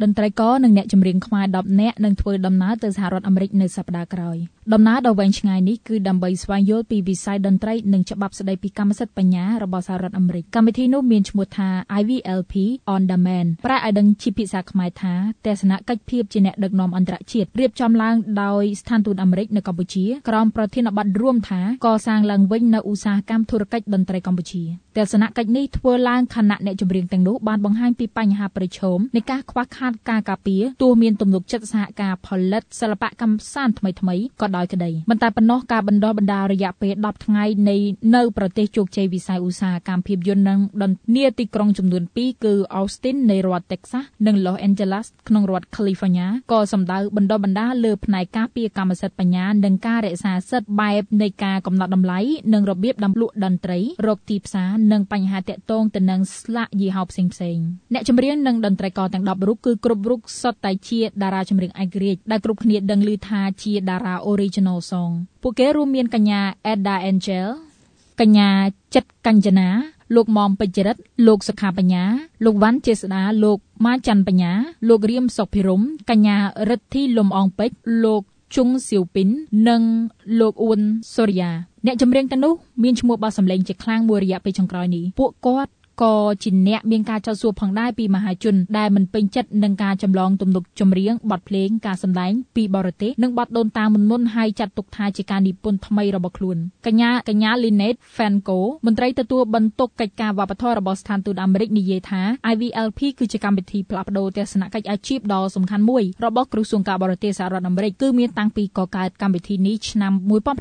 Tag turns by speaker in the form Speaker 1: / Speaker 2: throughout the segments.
Speaker 1: តន្ត្រីករនិងអ្នកចម្រៀងខ្មែរ10នាក់នឹងធ្វើដំណើរទៅសហរដ្ឋអាមេរិកនៅសប្តាហ៍ក្រោយដំណើរដ៏វែងឆ្ងាយនេះគឺដើម្បីស្វែងយល់ពីវិស័យតន្ត្រីនិងច្បាប់ស្តីពីកម្មសិទ្ធិបញ្ញារបស់សហរដ្ឋអាមេរិកកម្មវិធីនោះមានឈ្មោះថា IVLP on Demand ប្រែឲ្យដឹងជាភាសាខ្មែរថាទស្សនកិច្ចភាពជាអ្នកដឹកនាំអន្តរជាតិរៀបចំឡើងដោយស្ថានទូតអាមេរិកនៅកម្ពុជាក្រោមប្រធានបទរួមថាកសាងឡើងវិញនៅឧស្សាហកម្មធុរកិច្ចតន្ត្រីកម្ពុជាទស្សនកិច្ចនេះធ្វើឡើងខណៈអ្នកចម្រៀងទាំងនោះបានបង្ហាញពីបញ្ហាប្រឈមនៃការខ្វះខាតការការពារទោះមានទំនុកចិត្តសហការផលិតសិល្បកម្មសានថ្មីៗក៏ដោយក្តីមិនតែប៉ុណ្ណោះការបណ្ដុះបណ្ដាលរយៈពេល10ថ្ងៃនៅប្រទេសជោគជ័យវិស័យឧស្សាហកម្មភាពយន្តនិងតន្ត្រីទីក្រុងចំនួន2គឺ Austin នៃរដ្ឋ Texas និង Los Angeles ក្នុងរដ្ឋ California ក៏សម្ដៅបណ្ដុះបណ្ដាលលើផ្នែកការពារកម្មសិទ្ធិបញ្ញានិងការរក្សាសិទ្ធិបែបនៃការកំណត់តម្លៃនិងរបៀបដំលក់តន្ត្រីរកទីផ្សារនិងបញ្ហាទាក់ទងទៅនឹងស្លាកយីហោផ្សេងៗអ្នកចម្រៀងនិងតន្ត្រីករទាំង10រូបគឺគ្រប់រូបសុទ្ធតែជាតារាចម្រៀងឯករាជ្យដែលគ្រប់គ្នាដឹងឮថាជាតារា Original Song ពួកគេរួមមានកញ្ញា Etta Angel កញ្ញាចិត្តកញ្ចនាលោកមុំពេជ្ជរិទ្ធលោកសុខាបញ្ញាលោកវ៉ាន់ចេស្តាលោកម៉ាច័ន្ទបញ្ញាលោករៀមសុខភិរមកញ្ញារិទ្ធីលំអងពេជ្រលោកជុងសៀវពីននិងលោកអ៊ុនសូរិយាអ្នកចម្រៀងទាំងនោះមានឈ្មោះបោះសម្លេងជាខ្លាំងមួយរយៈពេលចុងក្រោយនេះពួកគាត់ក៏ជាអ្នកមានការចោទសួរផងដែរពីមហាជនដែលមិនពេញចិត្តនឹងការចម្លងទំនុកចម្រៀងបទភ្លេងការសម្ដែងពីបរទេសនិងបទដូនតាមុនហើយចាត់ទុកថាជាការនិពន្ធថ្មីរបស់ខ្លួនកញ្ញា Lynette Fanco មន្ត្រីទទួលបន្ទុកកិច្ចការវប្បធម៌របស់ស្ថានទូតអាមេរិកនិយាយថា IVLP គឺជាកម្មវិធីផ្លាស់ប្ដូរទស្សនកិច្ចអាជីពដ៏សំខាន់មួយរបស់ក្រសួងការបរទេសសហរដ្ឋអាមេរិកគឺមានតាំងពីកកើតកម្មវិធីនេះឆ្នាំ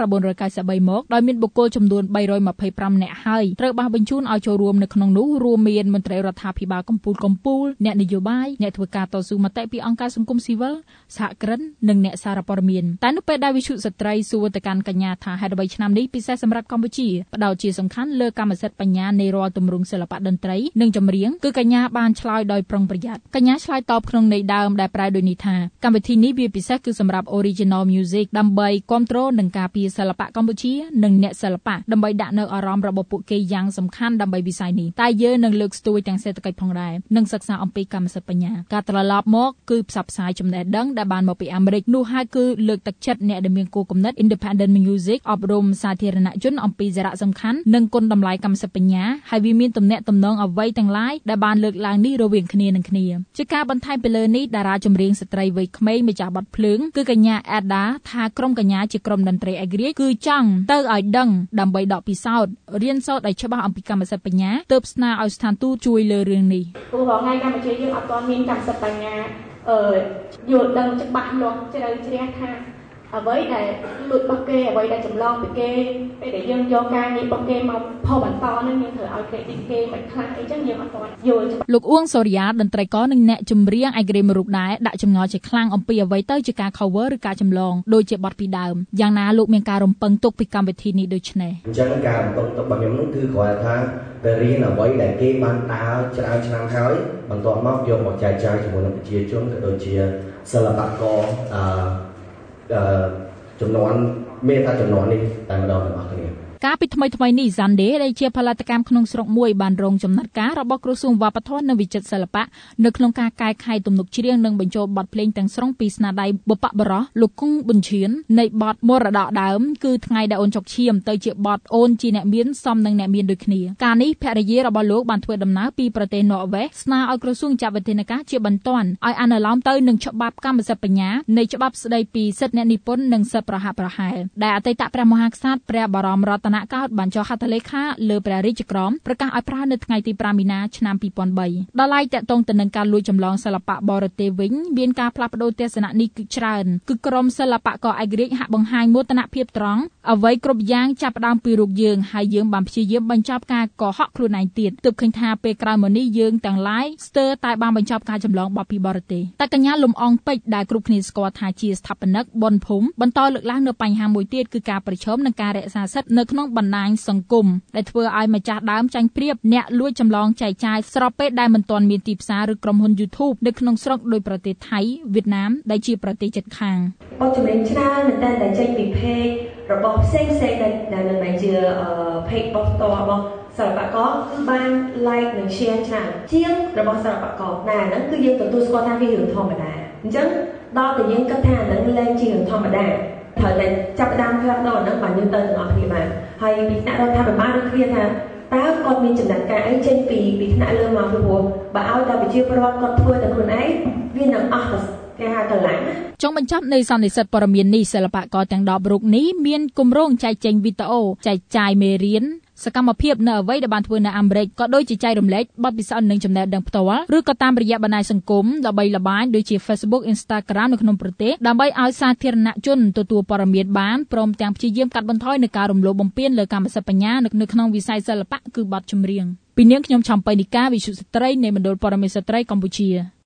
Speaker 1: 1993មកដោយមានបុគ្គលចំនួន325នាក់ហើយត្រូវបានបញ្ជូនឲ្យចូលរួមនៅក្នុងរួមមានមន្ត្រីរដ្ឋាភិបាលកម្ពុជាអ្នកនយោបាយអ្នកធ្វើការតស៊ូមតិពីអង្គការសង្គមស៊ីវិលសហគ្រិននិងអ្នកសារព័ត៌មានតែនៅពេលដែលវិទ្យុស្ត្រីសួរទៅកាន់កញ្ញាថាហេតុអ្វីឆ្នាំនេះពិសេសសម្រាប់កម្ពុជាផ្ដោតជាសំខាន់លើកម្មសិទ្ធិបញ្ញានៃរាល់ទម្រង់សិល្បៈតន្ត្រីនិងចម្រៀងគឺកញ្ញាបានឆ្លើយដោយប្រុងប្រយ័ត្នកញ្ញាឆ្លើយតបក្នុងន័យដើមដែលប្រែដូចនេះថាកម្មវិធីនេះវាពិសេសគឺសម្រាប់ Original Music ដើម្បីគ្រប់គ្រងនិងការពារសិល្បៈកម្ពុជានិងអ្នកសិល្បៈដើម្បីដាក់នៅអារម្មណ៍របស់ពួកគេយ៉ាងសំខាន់ដើម្បីវិស័យនេះតែយើងនឹងលើកស្ទួយទាំងសេដ្ឋកិច្ចផងដែរនិងសិក្សាអំពីកម្មសិទ្ធិបញ្ញាការត្រឡប់មកគឺផ្សព្វផ្សាយចំណេះដឹងដែលបានមកពីអាមេរិកនោះហើយគឺលើកទឹកចិត្តអ្នកដែលមានគោលគំនិត Independent Music អប់រំសាធារណជនអំពីសារៈសំខាន់និងគុណតម្លៃកម្មសិទ្ធិបញ្ញាហើយវាមានទំនាក់ទំនងអ្វីទាំងឡាយដែលបានលើកឡើងនេះរវាងគ្នានឹងគ្នាជាការបន្ថែមពីលើនេះតារាចម្រៀងស្ត្រីវ័យក្មេងម្ចាស់បទភ្លើងគឺកញ្ញា Ada ថាក្រុមកញ្ញាជាក្រុមតន្ត្រីឯករាជ្យគឺចង់ទៅឲ្យដឹងដើម្បីដកពិសោធន៍រៀនសូត្រឲ្យច្បាស់អំពីកម្មសិទ្ធិបញ្ញាទើបស្នើឲ្យស្ថានទូតជួយលើរឿងនេះ
Speaker 2: ព្រោះថ្ងៃកម្ពុជាយើងអត់ទាន់មានកម្មសិទ្ធិបញ្ញាយល់ដឹងច្បាស់លាស់ជ្រៅជ្រះថាអ្វីដែលលួចរបស់គេអ្វីដែលចម្លងពីគេពេលដែលយើងយកការងាររបស់គេមកផុសបន្តនឹងយើងត្រូវឲ្យ credit គេមិនខ្លះអីចឹងយើងអត់ទាន់យល់
Speaker 1: លោកអ៊ួងសូរិយាតន្ត្រីករនិងអ្នកចម្រៀងឯករាជ្យមួយរូបដែរដាក់ចម្ងល់ជាខ្លាំងអំពីអ្វីទៅជាការ cover ឬការចម្លងដូចជាបទពីដើមយ៉ាងណាលោកមានការរំពឹងទុកពីកម្មវិធីនេះដូចនេះ
Speaker 3: អញ្ចឹងការរំពឹងទុករបស់ខ្ញុំនោះគឺគ្រាន់តែថាទៅរៀនអ្វីដែលគេបានដើរច្រើនឆ្នាំហើយបន្ទាប់មកយកមកចែកចាយជាមួយនឹងប្រជាជនក៏ដូចជាសិល្បករចំនួនមានថាចំនួននេះតែម្ដងទាំងអស់គ្នា
Speaker 1: ការពីថ្មីនេះ Zande ដែលជាផលិតកម្មក្នុងស្រុកមួយបានរងចំណាត់ការរបស់ក្រសួងវប្បធម៌និងវិចិត្រសិល្បៈនៅក្នុងការកែខៃទំនុកច្រៀងនិងបញ្ចូលបទភ្លេងទាំងស្រុងពីស្នាដៃបុព្វបុរសលោកគង់ប៊ុនឈៀននៃបទមរតកដើមគឺថ្ងៃដែលអូនចុកឈាមទៅជាបទអូនជាអ្នកមានសមនឹងអ្នកមានដូចគ្នាការនេះភរិយារបស់លោកបានធ្វើដំណើរពីប្រទេសន័រវេសស្នើឲ្យក្រសួងចាត់វិធានការជាបន្ទាន់ឲ្យអនុលោមទៅនឹងច្បាប់កម្មសិទ្ធិបញ្ញានៃច្បាប់ស្តីពីសិទ្ធិអ្នកនិពន្ធនិងសិទ្ធិប្រហាក់ប្រហែលដែលអតីតព្រះមហាក្សត្រព្រះបរមរតនកោដ្ឋបានចុះហត្ថលេខាលើព្រះរាជក្រមប្រកាសឲ្យប្រើនៅថ្ងៃទី5មីនាឆ្នាំ2003ដល់ឡែកតកតងទៅនឹងការលួចចម្លងសិល្បៈបរទេសវិញមានការផ្លាស់ប្ដូរទស្សនៈនេះគឺច្រើនគឺក្រមសិល្បករឯករាជ្យហាក់បង្ហាញមោទនភាពត្រង់អ្វីគ្រប់យ៉ាងចាប់ផ្ដើមពីរូបយើងហើយយើងបានព្យាយាមបញ្ចប់ការកុហកខ្លួនឯងទៀតទើបឃើញថាពេលក្រោយមកនេះយើងទាំងឡាយស្ទើរតែបានបញ្ចប់ការចម្លងបទពីបរទេសតែកញ្ញាលំអងពេជ្រដែលគ្រប់គ្នាស្គាល់ថាជាស្ថាបនិកបុណ្យភូមិបន្តលើកឡើងនៅបញ្ហាមួយទៀតគឺការប្រឈមនឹងការរក្សាសិទ្ធិនៅក្នុងបណ្ដាញសង្គមដែលធ្វើឲ្យម្ចាស់ដើមចាញ់ប្រៀបអ្នកលួចចម្លងចែកចាយស្របពេលដែលមិនទាន់មានទីផ្សារឬក្រុមហ៊ុន YouTube នៅក្នុងស្រុកដោយប្រទេសថៃវៀតណាមដែលជាប្រទេសជិតខាង
Speaker 2: បទចម្រៀងច្រើនមែនតែចេញពី page របស់ផ្សេងដែលមិនមែនជា page របស់ផ្ទាល់របស់សិល្បករគឺបាន like និង share ច្រើនជាងរបស់សិល្បករណាហ្នឹងគឺយើងទទួលស្គាល់ថាវារឿងធម្មតាអញ្ចឹងដល់តែយើងគិតថាអាហ្នឹងលែងជារឿងធម្មតាត្រូវតែចាប់ផ្ដើមផ្លាស់ប្ដូរអាហ្នឹងបានយើងទៅទាំងអស់គ្នាបានហើយពីថ្នាក់រដ្ឋាភិបាលនឹងឃ្លាថាតើគាត់មានចំណាត់ការអីចេញពីថ្នាក់លើមកពីព្រោះបើឲ្យតែប្រជាពលរដ្ឋគាត់ធ្វើតែខ្លួនឯងវានឹងអស់ទៅគេហៅកលាំង
Speaker 1: ចុងបញ្ចប់នៃសន្និសីទព័ត៌មាននេះសិល្បករទាំង10រូបនេះមានគម្រោងចែកចេញវីដេអូចែកចាយមេរៀនសកម្មភាពនៅអ្វីដែលបានធ្វើនៅអាមេរិកក៏ដូចជាចែករំលែកបទពិសោធន៍និងចំណេះដឹងផ្ទាល់ឬក៏តាមរយៈបណ្ដាញសង្គមល្បីល្បាញដូចជា Facebook Instagram នៅក្នុងប្រទេសដើម្បីឲ្យសាធារណជនទទួលព័ត៌មានបានព្រមទាំងព្យាយាមកាត់បន្ថយនៅការរំលោភបំពានលើកម្មសិទ្ធិបញ្ញានៅក្នុងវិស័យសិល្បៈគឺបទចម្រៀងពីនាងខ្ញុំឆំបៃនីកាវិទ្យុស្ត្រីនៃមណ្ឌលព័ត៌មានស្ត្រីកម្ពុជា